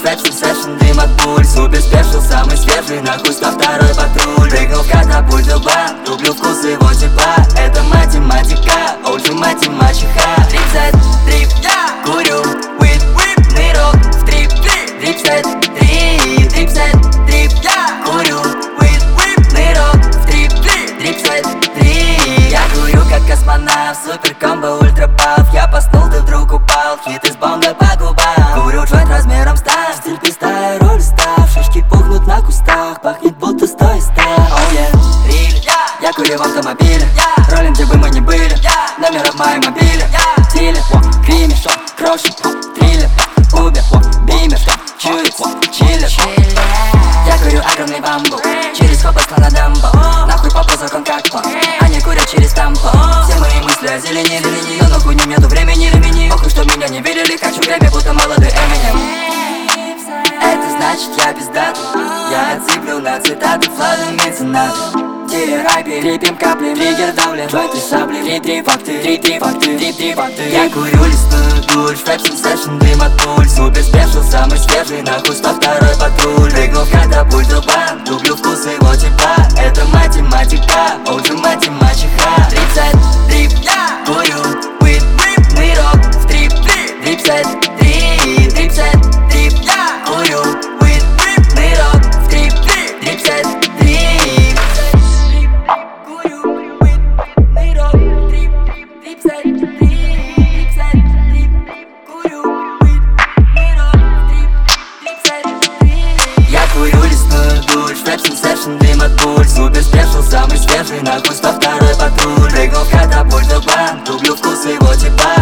Вэпсом сэшн, дым от пуль. Супер спешл, самый свежий, нахуй 102-й патруль. Прыгнул в катапульт лба, люблю вкус его тепла. Это математика, OG математиха. Трипсет, трип, курю, whip, нырок в трип. Трипсет, трип, трипсет, трип, курю, whip, нырок в трип. Трипсет, трип, я курю как космонавт. Супер комбо, ультра паф. Я поснул, ты вдруг упал. Хит из бомбы по губам. Курю джойнт размером став. Стиль пистая, роль став. Шишки пухнут на кустах. Пахнет будто 100 из 100. Oh yeah, риль. Я курю в автомобиле. Роллим, где бы мы ни были. Номер в моем мобиле. Тиле, кример, крошит, триллер. Убер, бимер, чует, чиллер. Я курю огромный бамбук. Через хопа на дамбо. Нахуй попа закон как по. Они курят через тампо. Все мои мысли о зелени, ее нахуй не нету времени, ремени. Похуй, что меня не видели, хочу время, будто молодой Эминем. Это значит я пиздатый. Я отсыплю на цитаты, флажем меценаты. Тире-рай, перепьем капли, триггер давлен. Джойнты сабли, три факты. Я курю лесную дурь, Вэпсом сэшн, дым от пуль. Супер спешл, самый свежий, нахуй 102-й патруль. Прыгнул в катапульт лба, люблю вкус его тепла. Это математика, OG математиха. Трипсет, трип, курю, whip, нырок в трип. Трипсет, трип, трипсет, трип, курю, whip, нырок в трип. Трипсет, трип, курю, whip, нырок в трип. Трипсет, трип, курю, whip, нырок в трип. Трипсет, трип. Я курю лесную дурь, Вэпсом сэшн, дым от пуль. Супер спешл, самый свежий, нахуй 102-й патруль. Прыгнул в катапульт лба, люблю вкус его тепла.